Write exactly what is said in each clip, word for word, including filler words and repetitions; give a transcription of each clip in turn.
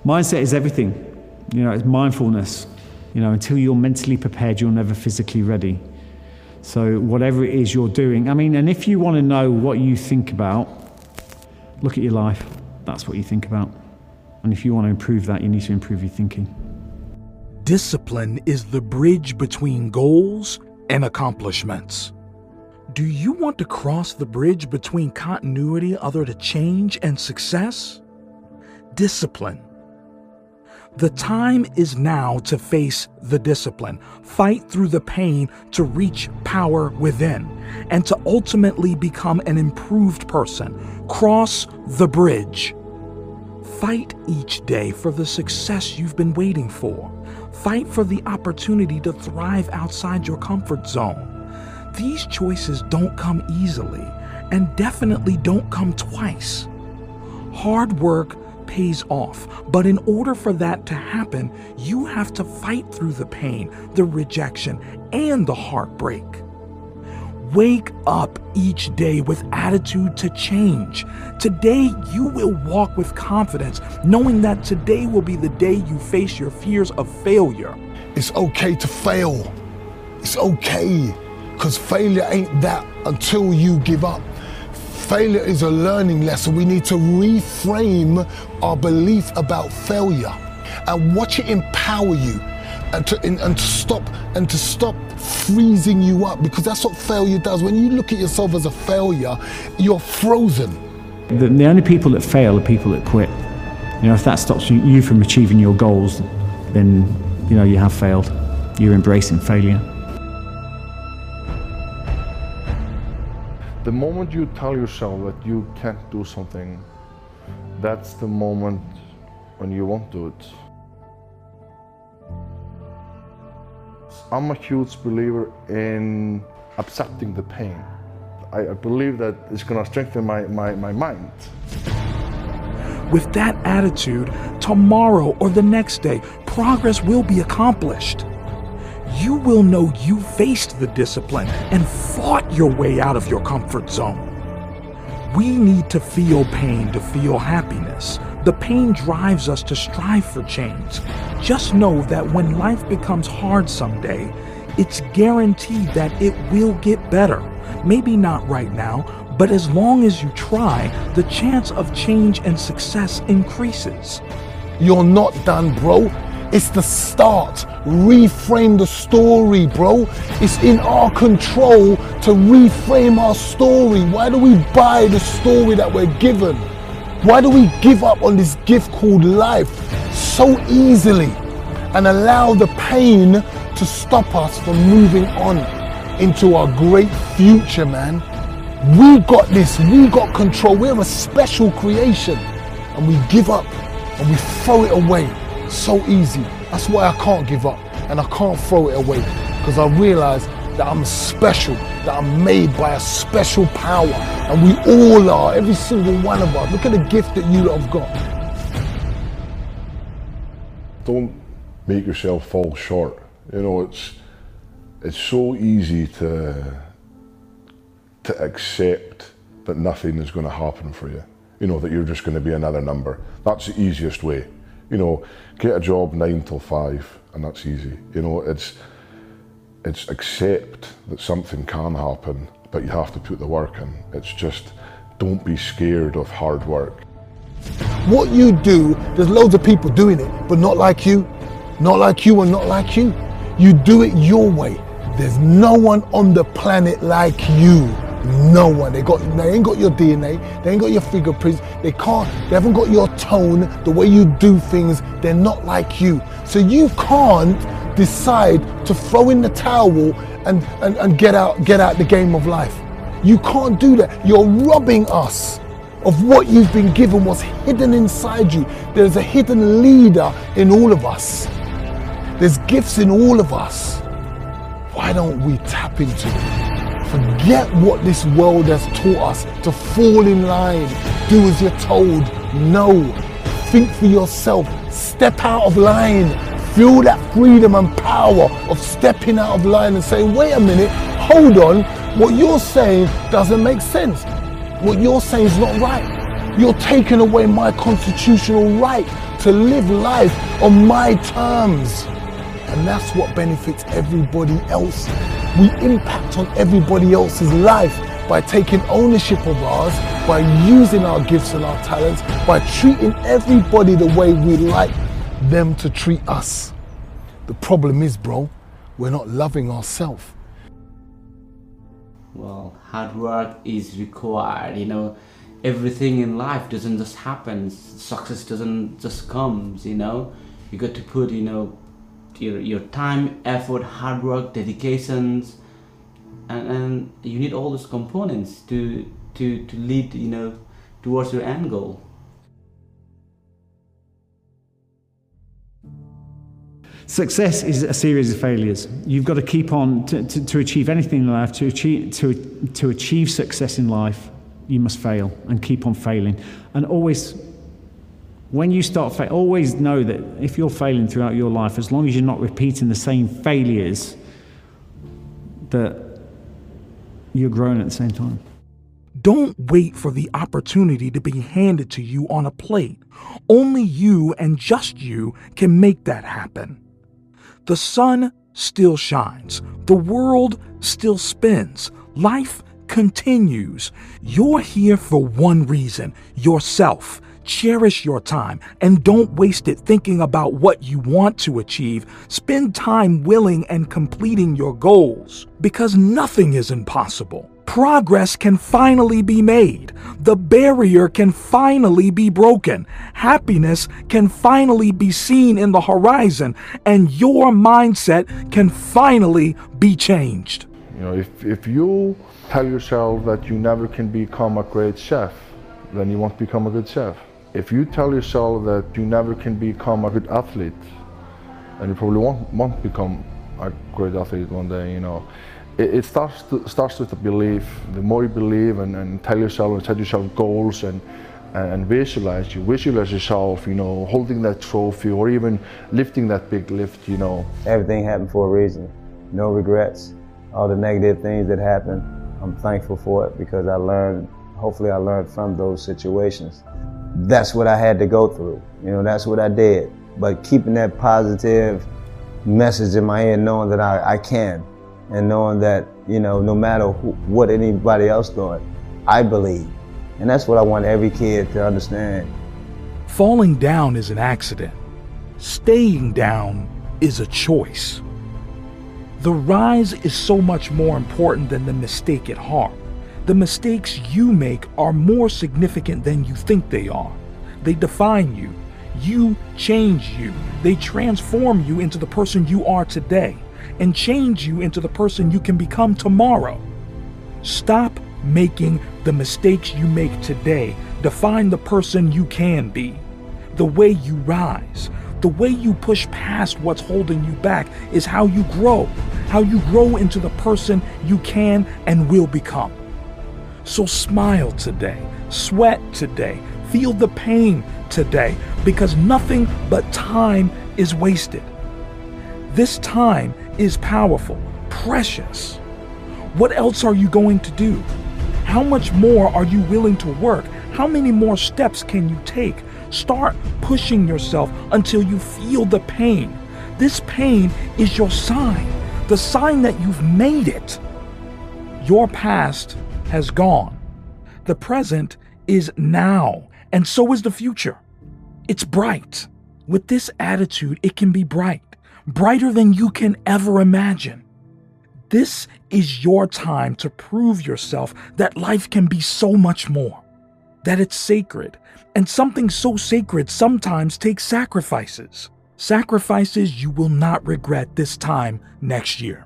Mindset is everything. You know, it's mindfulness. You know, until you're mentally prepared, you're never physically ready. So whatever it is you're doing, I mean, and if you want to know what you think about, look at your life. That's what you think about. And if you want to improve that, you need to improve your thinking. Discipline is the bridge between goals and accomplishments. Do you want to cross the bridge between continuity, other to change, and success? Discipline. The time is now to face the discipline, fight through the pain to reach power within, and to ultimately become an improved person. Cross the bridge. Fight each day for the success you've been waiting for. Fight for the opportunity to thrive outside your comfort zone. These choices don't come easily, and definitely don't come twice. Hard work pays off, but in order for that to happen, you have to fight through the pain, the rejection, and the heartbreak. Wake up each day with attitude to change. Today, you will walk with confidence, knowing that today will be the day you face your fears of failure. It's okay to fail. It's okay, because failure ain't that until you give up. Failure is a learning lesson. We need to reframe our belief about failure and watch it empower you and to, and, and to stop and to stop freezing you up, because that's what failure does. When you look at yourself as a failure, you're frozen. The, the only people that fail are people that quit. You know, if that stops you, you from achieving your goals, then you know you have failed. You're embracing failure. The moment you tell yourself that you can't do something, that's the moment when you won't do it. I'm a huge believer in accepting the pain. I, I believe that it's going to strengthen my, my, my mind. With that attitude, tomorrow or the next day, progress will be accomplished. You will know you faced the discipline and fought your way out of your comfort zone. We need to feel pain to feel happiness. The pain drives us to strive for change. Just know that when life becomes hard someday, it's guaranteed that it will get better. Maybe not right now, but as long as you try, the chance of change and success increases. You're not done, bro. It's the start. Reframe the story, bro. It's in our control to reframe our story. Why do we buy the story that we're given? Why do we give up on this gift called life so easily and allow the pain to stop us from moving on into our great future, man? We got this. We got control. We're a special creation, and we give up and we throw it away so easy. That's why I can't give up and I can't throw it away, because I realize that I'm special, that I'm made by a special power, and we all are, every single one of us. Look at the gift that you lot have got. Don't make yourself fall short. You know, it's it's so easy to to accept that nothing is going to happen for you. You know, that you're just going to be another number. That's the easiest way. You know, get a job nine till five, and that's easy. You know, it's it's accept that something can happen, but you have to put the work in. It's just, don't be scared of hard work. What you do, there's loads of people doing it, but not like you, not like you and not like you. You do it your way. There's no one on the planet like you. No one. They got, they ain't got your D N A, they ain't got your fingerprints, they can't, they haven't got your tone, the way you do things, they're not like you. So you can't decide to throw in the towel and, and, and get out, get out the game of life. You can't do that. You're robbing us of what you've been given, what's hidden inside you. There's a hidden leader in all of us. There's gifts in all of us. Why don't we tap into it? Forget what this world has taught us, to fall in line, do as you're told. No, think for yourself, step out of line, feel that freedom and power of stepping out of line and saying, wait a minute, hold on, what you're saying doesn't make sense. What you're saying is not right. You're taking away my constitutional right to live life on my terms. And that's what benefits everybody else. We impact on everybody else's life by taking ownership of ours, by using our gifts and our talents, by treating everybody the way we like them to treat us. The problem is, bro, we're not loving ourselves. Well, hard work is required, you know. Everything in life doesn't just happen. Success doesn't just come, you know. You got to put, you know, your, your time, effort, hard work, dedications, and, and you need all those components to, to, to lead, you know, towards your end goal. Success is a series of failures. You've got to keep on, to, to, to achieve anything in life, to achieve, to, to achieve success in life, you must fail and keep on failing. And always, when you start failing, always know that if you're failing throughout your life, as long as you're not repeating the same failures, that you're growing at the same time. Don't wait for the opportunity to be handed to you on a plate. Only you and just you can make that happen. The sun still shines. The world still spins. Life continues. You're here for one reason, yourself. Cherish your time and don't waste it thinking about what you want to achieve. Spend time willing and completing your goals, because nothing is impossible. Progress can finally be made. The barrier can finally be broken. Happiness can finally be seen in the horizon, and your mindset can finally be changed. You know, if, if you tell yourself that you never can become a great chef, then you won't become a good chef. If you tell yourself that you never can become a good athlete, then you probably won't, won't become a great athlete one day, you know. It, it starts, to, starts with the belief. The more you believe and, and tell yourself and set yourself goals and, and visualize, you visualize yourself, you know, holding that trophy or even lifting that big lift, you know. Everything happened for a reason. No regrets. All the negative things that happened, I'm thankful for it because I learned, hopefully I learned from those situations. That's what I had to go through. You know, that's what I did. But keeping that positive message in my head, knowing that I, I can, and knowing that, you know, no matter who, what anybody else doing, I believe. And that's what I want every kid to understand. Falling down is an accident. Staying down is a choice. The rise is so much more important than the mistake at heart. The mistakes you make are more significant than you think they are. They define you. You change you. They transform you into the person you are today and change you into the person you can become tomorrow. Stop making the mistakes you make today define the person you can be. The way you rise, the way you push past what's holding you back is how you grow, how you grow into the person you can and will become. So smile today, sweat today, feel the pain today, because nothing but time is wasted. This time is powerful, precious. What else are you going to do? How much more are you willing to work? How many more steps can you take? Start pushing yourself until you feel the pain. This pain is your sign, the sign that you've made it. Your past has gone. The present is now, and so is the future. It's bright. With this attitude, it can be bright, brighter than you can ever imagine. This is your time to prove yourself that life can be so much more, that it's sacred, and something so sacred sometimes takes sacrifices. Sacrifices you will not regret this time next year.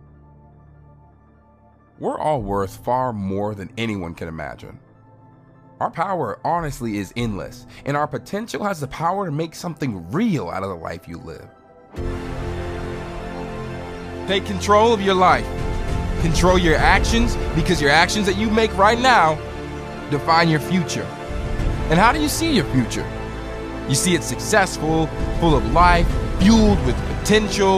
We're all worth far more than anyone can imagine. Our power honestly is endless, and our potential has the power to make something real out of the life you live. Take control of your life. Control your actions, because your actions that you make right now define your future. And how do you see your future? You see it successful, full of life, fueled with potential,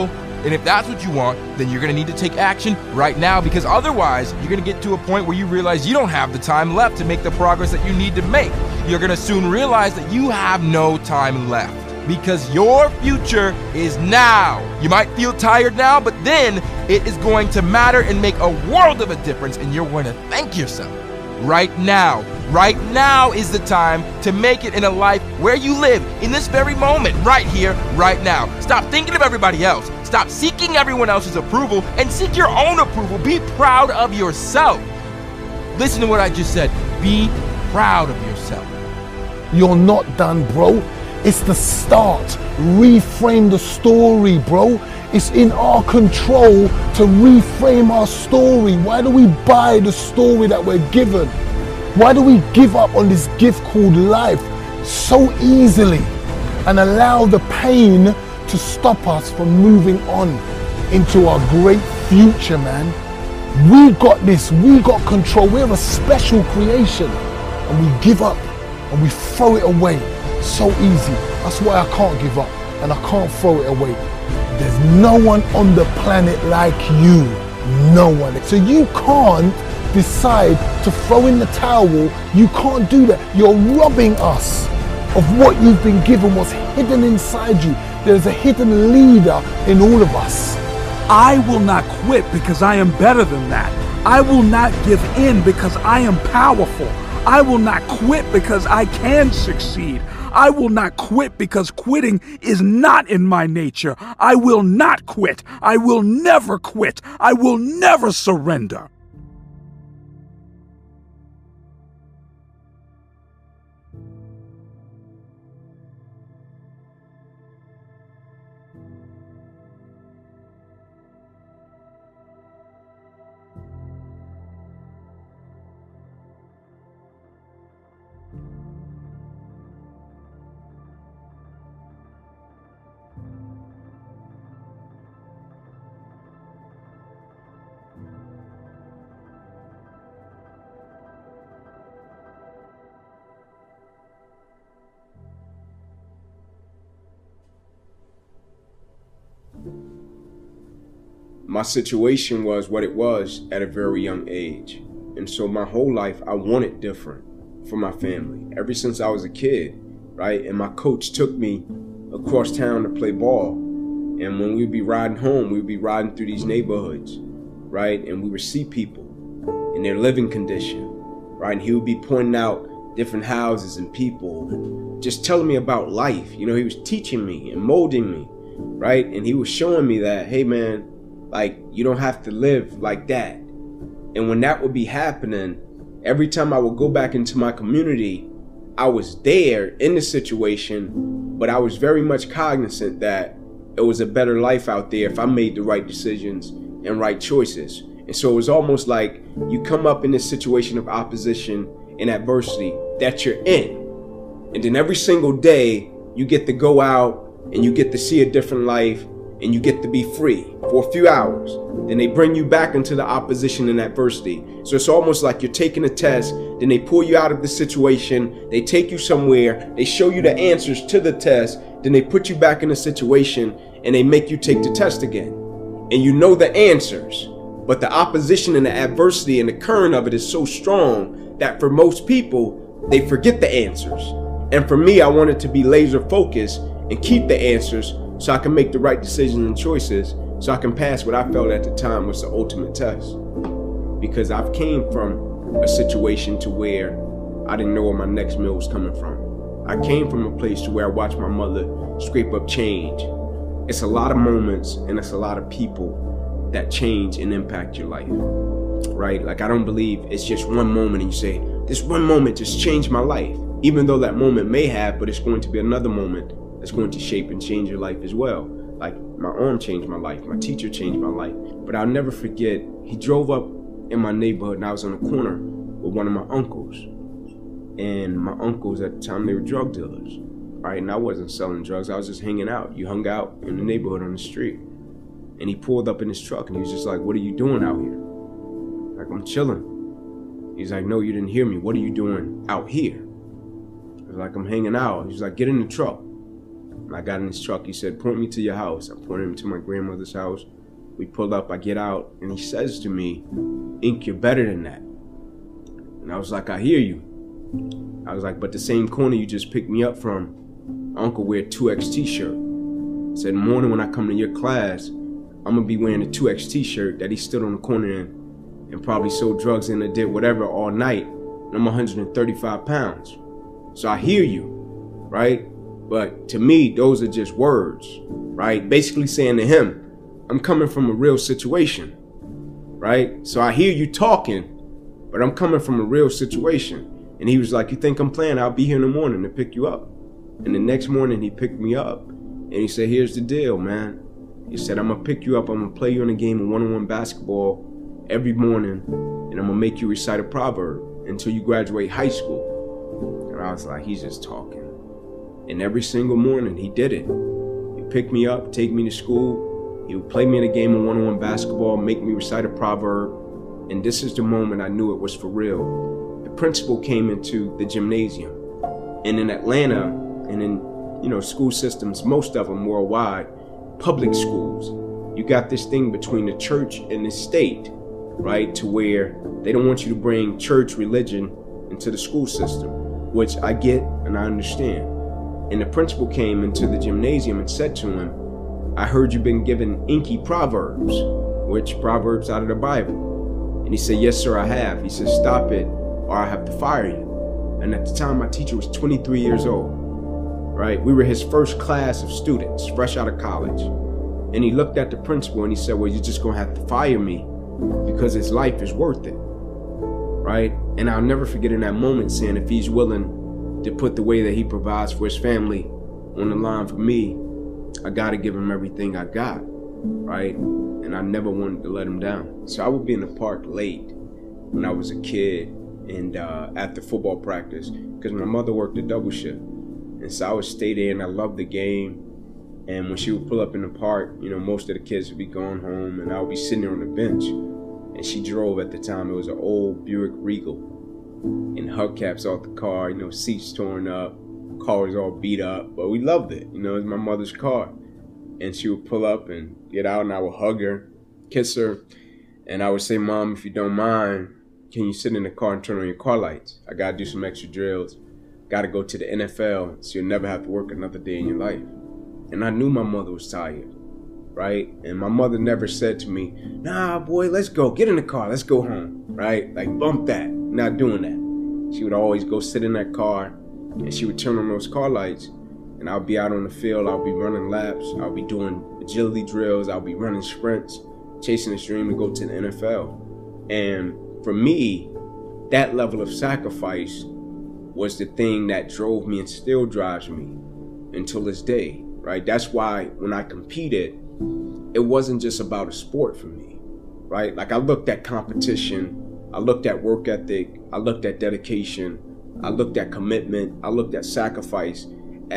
And if that's what you want, then you're gonna need to take action right now, because otherwise you're gonna get to a point where you realize you don't have the time left to make the progress that you need to make. You're gonna soon realize that you have no time left, because your future is now. You might feel tired now, but then it is going to matter and make a world of a difference, and you're going to thank yourself. Right now, right now is the time to make it in a life where you live, in this very moment, right here, right now. Stop thinking of everybody else. Stop seeking everyone else's approval and seek your own approval. Be proud of yourself. Listen to what I just said. Be proud of yourself. You're not done, bro. It's the start. Reframe the story, bro. It's in our control to reframe our story. Why do we buy the story that we're given? Why do we give up on this gift called life so easily and allow the pain to stop us from moving on into our great future, man? We got this. We got control. We're a special creation, and we give up and we throw it away so easy. That's why I can't give up and I can't throw it away. There's no one on the planet like you. No one. So you can't decide to throw in the towel. You can't do that. You're robbing us of what you've been given, what's hidden inside you. There's a hidden leader in all of us. I will not quit because I am better than that. I will not give in because I am powerful. I will not quit because I can succeed. I will not quit because quitting is not in my nature. I will not quit. I will never quit. I will never surrender. My situation was what it was at a very young age. And so my whole life, I wanted different for my family. Ever since I was a kid, right? And my coach took me across town to play ball. And when we'd be riding home, we'd be riding through these neighborhoods, right? And we would see people in their living condition, right? And he would be pointing out different houses and people, just telling me about life. You know, he was teaching me and molding me, right? And he was showing me that, hey man, like, you don't have to live like that. And when that would be happening, every time I would go back into my community, I was there in the situation, but I was very much cognizant that it was a better life out there if I made the right decisions and right choices. And so it was almost like you come up in this situation of opposition and adversity that you're in. And then every single day, you get to go out and you get to see a different life and you get to be free for a few hours. Then they bring you back into the opposition and adversity. So it's almost like you're taking a test, then they pull you out of the situation, they take you somewhere, they show you the answers to the test, then they put you back in the situation and they make you take the test again. And you know the answers, but the opposition and the adversity and the current of it is so strong that for most people, they forget the answers. And for me, I wanted to be laser focused and keep the answers so I can make the right decisions and choices, so I can pass what I felt at the time was the ultimate test. Because I've came from a situation to where I didn't know where my next meal was coming from. I came from a place to where I watched my mother scrape up change. It's a lot of moments and it's a lot of people that change and impact your life, right? Like, I don't believe it's just one moment and you say, this one moment just changed my life. Even though that moment may have, but it's going to be another moment that's going to shape and change your life as well. Like, my arm changed my life, my teacher changed my life. But I'll never forget, he drove up in my neighborhood and I was on the corner with one of my uncles. And my uncles at the time, they were drug dealers, right? And I wasn't selling drugs, I was just hanging out. You hung out in the neighborhood on the street. And he pulled up in his truck and he was just like, what are you doing out here? Like, I'm chilling. He's like, no, you didn't hear me. What are you doing out here? I was like, I'm hanging out. He's like, get in the truck. I got in his truck. He said, point me to your house. I pointed him to my grandmother's house. We pulled up, I get out, and he says to me, Ink, you're better than that. And I was like, I hear you. I was like, but the same corner you just picked me up from, Uncle wear a two X t-shirt. I said, in the morning when I come to your class, I'm gonna be wearing a two X t-shirt that he stood on the corner in and probably sold drugs in and did whatever all night. And I'm one hundred thirty-five pounds. So I hear you, right? But to me, those are just words, right? Basically saying to him, I'm coming from a real situation, right? So I hear you talking, but I'm coming from a real situation. And he was like, you think I'm playing? I'll be here in the morning to pick you up. And the next morning he picked me up and he said, here's the deal, man. He said, I'm gonna pick you up. I'm gonna play you in a game of one-on-one basketball every morning. And I'm gonna make you recite a proverb until you graduate high school. And I was like, he's just talking. And every single morning he did it. He picked me up, take me to school. He would play me in a game of one-on-one basketball, make me recite a proverb. And this is the moment I knew it was for real. The principal came into the gymnasium. And in Atlanta, and in, you know, school systems, most of them worldwide, public schools, you got this thing between the church and the state, right? To where they don't want you to bring church religion into the school system, which I get and I understand. And the principal came into the gymnasium and said to him, I heard you've been given inky proverbs, which proverbs out of the Bible. And he said, yes, sir, I have. He said, stop it or I have to fire you. And at the time, my teacher was twenty-three years old, right? We were his first class of students, fresh out of college. And he looked at the principal and he said, well, you're just gonna have to fire me because his life is worth it, right? And I'll never forget in that moment saying, if he's willing to put the way that he provides for his family on the line for me, I gotta give him everything I got, right? And I never wanted to let him down. So I would be in the park late when I was a kid and uh, after football practice, because my mother worked a double shift. And so I would stay there and I loved the game. And when she would pull up in the park, you know, most of the kids would be going home and I would be sitting there on the bench. And she drove at the time, it was an old Buick Regal. And hubcaps off the car, you know, seats torn up, car was all beat up, but we loved it. You know, it was my mother's car. And she would pull up and get out and I would hug her, kiss her. And I would say, Mom, if you don't mind, can you sit in the car and turn on your car lights? I gotta do some extra drills. Gotta go to the N F L so you'll never have to work another day in your life. And I knew my mother was tired, right? And my mother never said to me, nah, boy, let's go. Get in the car. Let's go home, right? Like, bump that. Not doing that. She would always go sit in that car and she would turn on those car lights and I'll be out on the field. I'll be running laps. I'll be doing agility drills. I'll be running sprints, chasing this dream to go to the N F L. And for me, that level of sacrifice was the thing that drove me and still drives me until this day. Right? That's why when I competed, it wasn't just about a sport for me, right? Like I looked at competition, I looked at work ethic, I looked at dedication, I looked at commitment, I looked at sacrifice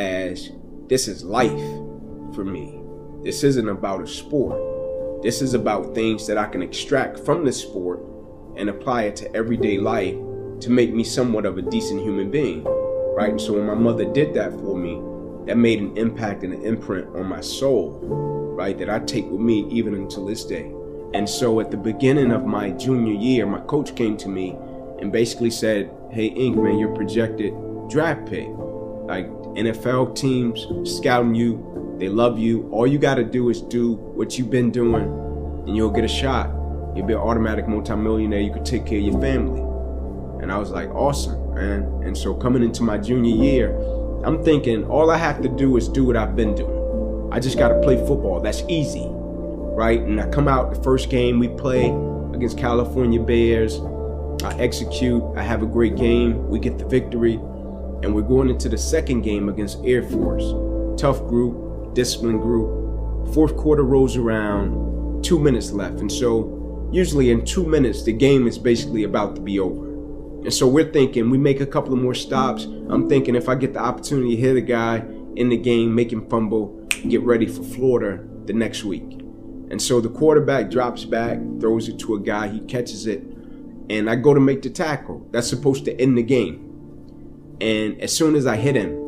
as this is life for me. This isn't about a sport. This is about things that I can extract from the sport and apply it to everyday life to make me somewhat of a decent human being, right? And so when my mother did that for me, that made an impact and an imprint on my soul, right, that I take with me even until this day. And so at the beginning of my junior year, my coach came to me and basically said, hey, Ink, man, you're projected draft pick. Like N F L teams scouting you, they love you. All you got to do is do what you've been doing and you'll get a shot. You'll be an automatic multimillionaire. You could take care of your family. And I was like, awesome, man. And so coming into my junior year, I'm thinking all I have to do is do what I've been doing. I just got to play football. That's easy, right? And I come out the first game we play against California Bears. I execute. I have a great game. We get the victory. And we're going into the second game against Air Force. Tough group, disciplined group. Fourth quarter rolls around, two minutes left. And so usually in two minutes, the game is basically about to be over. And so we're thinking, we make a couple of more stops. I'm thinking if I get the opportunity to hit a guy in the game, make him fumble, get ready for Florida the next week. And so the quarterback drops back, throws it to a guy, he catches it, and I go to make the tackle. That's supposed to end the game. And as soon as I hit him,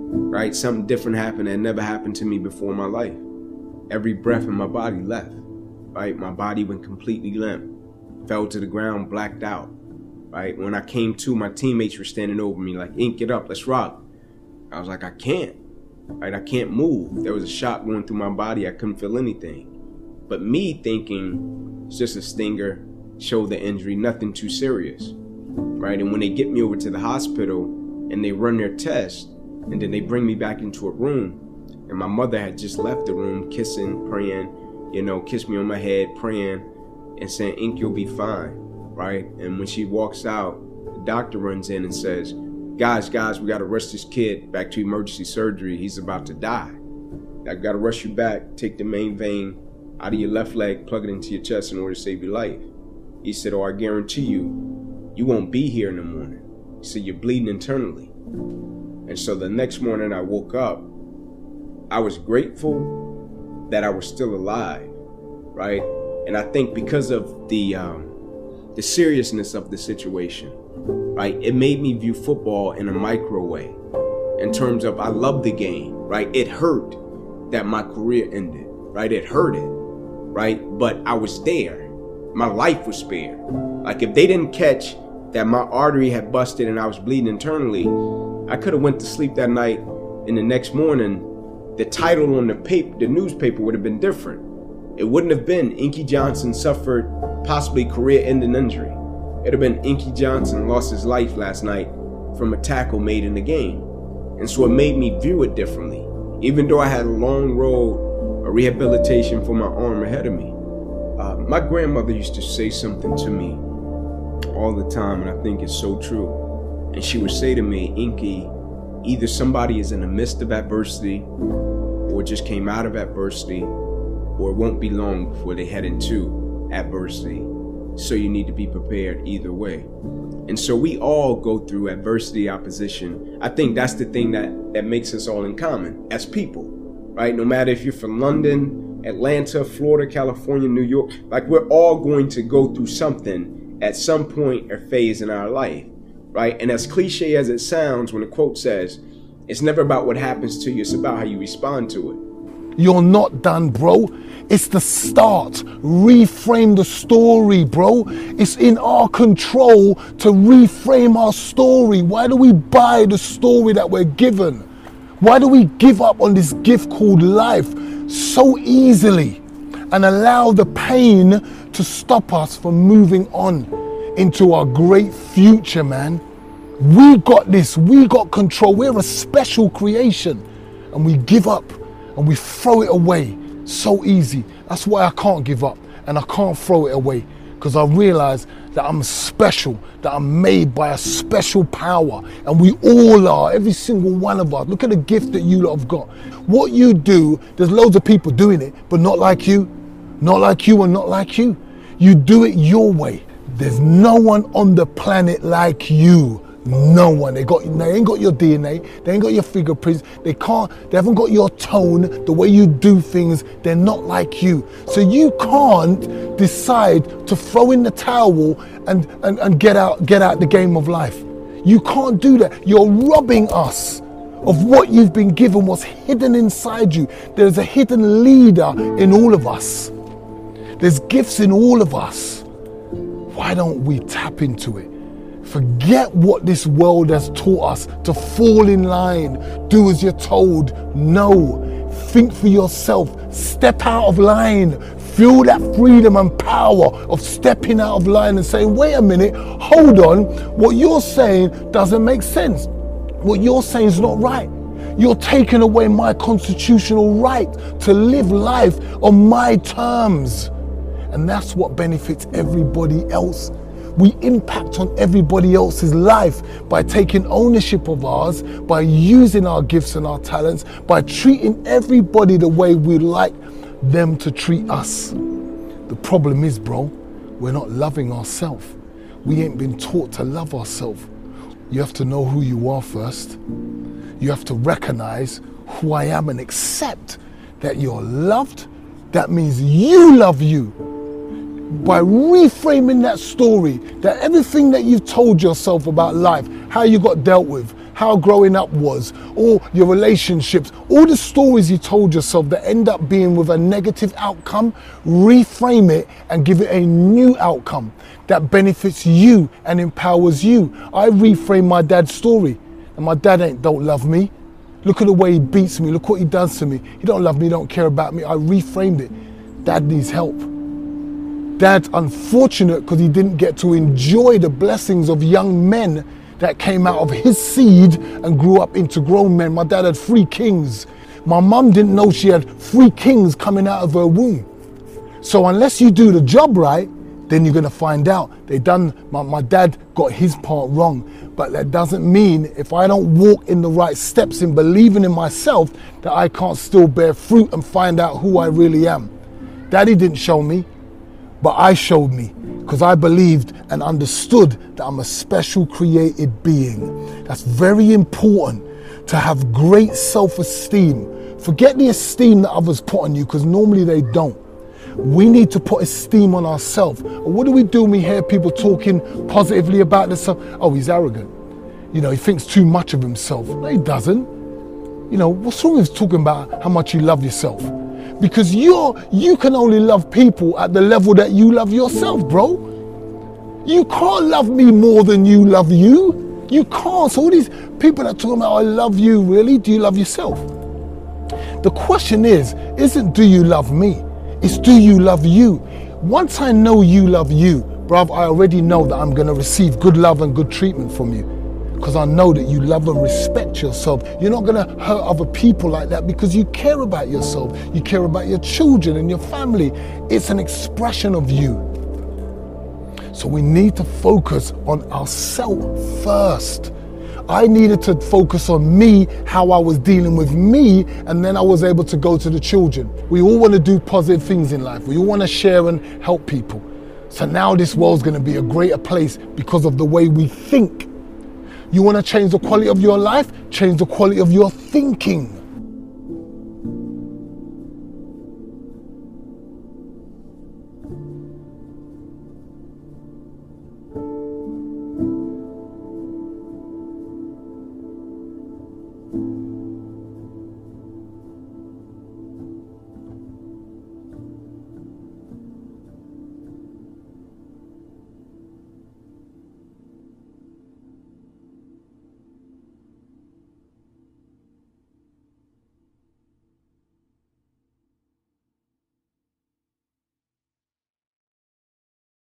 right? Something different happened that never happened to me before in my life. Every breath in my body left, right? My body went completely limp, fell to the ground, blacked out, right? When I came to, my teammates were standing over me like, Ink, get up, let's rock. I was like, I can't, right? I can't move. There was a shock going through my body. I couldn't feel anything. But me thinking it's just a stinger, shoulder injury, nothing too serious, right? And when they get me over to the hospital and they run their test, and then they bring me back into a room, and my mother had just left the room, kissing, praying, you know, kissed me on my head, praying, and saying, Ink, you'll be fine, right? And when she walks out, the doctor runs in and says, guys, guys, we gotta rush this kid back to emergency surgery. He's about to die. I gotta rush you back, take the main vein out of your left leg, plug it into your chest in order to save your life. He said, oh, I guarantee you, you won't be here in the morning. He said, you're bleeding internally. And so the next morning I woke up, I was grateful that I was still alive, right? And I think because of the um, the seriousness of the situation, right? It made me view football in a micro way, in terms of I love the game, right? It hurt that my career ended, right? It hurt it, right? But I was there. My life was spared. Like if they didn't catch that my artery had busted and I was bleeding internally, I could have went to sleep that night, and the next morning, the title on the paper, the newspaper would have been different. It wouldn't have been Inky Johnson suffered possibly career-ending injury. It'd have been Inky Johnson lost his life last night from a tackle made in the game. And so it made me view it differently. Even though I had a long road of rehabilitation for my arm ahead of me. Uh, my grandmother used to say something to me all the time, and I think it's so true. And she would say to me, Inky, either somebody is in the midst of adversity or just came out of adversity, or it won't be long before they head into adversity. So you need to be prepared either way. And so we all go through adversity, opposition. I think that's the thing that, that makes us all in common as people, right? No matter if you're from London, Atlanta, Florida, California, New York, like we're all going to go through something at some point or phase in our life, right? And as cliche as it sounds, when the quote says, it's never about what happens to you, it's about how you respond to it. You're not done, bro. It's the start. Reframe the story, bro. It's in our control to reframe our story. Why do we buy the story that we're given? Why do we give up on this gift called life so easily and allow the pain to stop us from moving on into our great future, man? We got this. We got control. We're a special creation, and we give up and we throw it away so easy. That's why I can't give up and I can't throw it away, because I realize that I'm special, that I'm made by a special power, and we all are, every single one of us. Look at the gift that you lot have got. What you do, there's loads of people doing it, but not like you, not like you and not like you. You do it your way. There's no one on the planet like you. No one. They got. They ain't got your D N A. They ain't got your fingerprints. They can't. They haven't got your tone. The way you do things. They're not like you. So you can't decide to throw in the towel and and, and get out get out the game of life. You can't do that. You're robbing us of what you've been given, what's hidden inside you. There's a hidden leader in all of us. There's gifts in all of us. Why don't we tap into it? Forget what this world has taught us to fall in line, do as you're told. No, think for yourself, step out of line, feel that freedom and power of stepping out of line and saying, wait a minute, hold on, what you're saying doesn't make sense. What you're saying is not right. You're taking away my constitutional right to live life on my terms. And that's what benefits everybody else. We impact on everybody else's life by taking ownership of ours, by using our gifts and our talents, by treating everybody the way we like them to treat us. The problem is, bro, we're not loving ourselves. We ain't been taught to love ourselves. You have to know who you are first. You have to recognize who I am and accept that you're loved. That means you love you. By reframing that story, that everything that you've told yourself about life, how you got dealt with, how growing up was, or your relationships, all the stories you told yourself that end up being with a negative outcome, reframe it and give it a new outcome that benefits you and empowers you. I reframe my dad's story, and my dad ain't don't love me. Look at the way he beats me, look what he does to me. He don't love me, he don't care about me. I reframed it. Dad needs help. Dad's unfortunate because he didn't get to enjoy the blessings of young men that came out of his seed and grew up into grown men. My dad had three kings. My mum didn't know she had three kings coming out of her womb. So unless you do the job right, then you're gonna find out. They done, my, my dad got his part wrong. But that doesn't mean if I don't walk in the right steps in believing in myself that I can't still bear fruit and find out who I really am. Daddy didn't show me, but I showed me, because I believed and understood that I'm a special created being. That's very important, to have great self-esteem. Forget the esteem that others put on you, because normally they don't. We need to put esteem on ourselves. What do we do when we hear people talking positively about themselves? Oh, he's arrogant. You know, he thinks too much of himself. No, he doesn't. You know, what's wrong with talking about how much you love yourself? Because you're, you can only love people at the level that you love yourself, bro. You can't love me more than you love you. You can't. So all these people that are talking about, I love you, really? Do you love yourself? The question is, isn't do you love me? It's do you love you? Once I know you love you, bruv, I already know that I'm gonna receive good love and good treatment from you. Because I know that you love and respect yourself. You're not gonna hurt other people like that because you care about yourself. You care about your children and your family. It's an expression of you. So we need to focus on ourselves first. I needed to focus on me, how I was dealing with me, and then I was able to go to the children. We all want to do positive things in life. We all want to share and help people. So now this world's going to be a greater place because of the way we think. You want to change the quality of your life? Change the quality of your thinking.